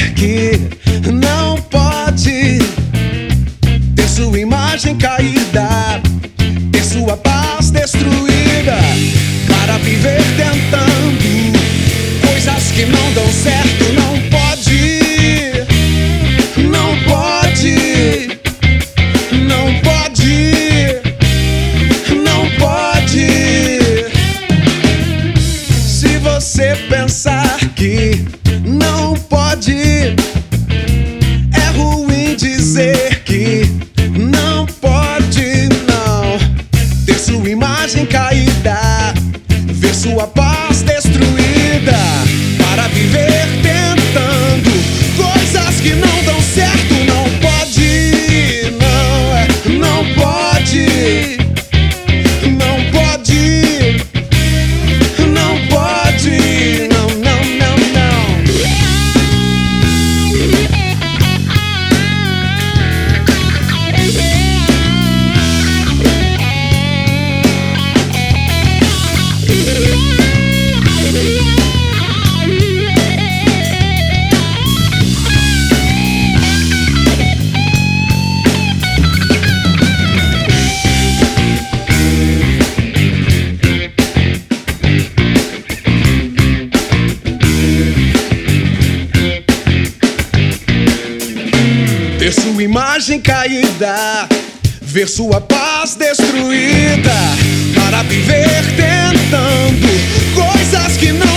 dizer que não pode ter sua imagem caída, ter sua paz destruída, para viver tentando coisas que não dão certo. Não pode, não pode, não pode, não pode. Se você pensar que não pode, é ruim dizer que não pode, não. Ter sua imagem caída, ver sua paz destruída, para viver tentando coisas que não dão certo. Não pode, não, não pode, não pode, não pode, não, não, não, não. Ter sua imagem caída, ver sua paz destruída, para viver tentando coisas que não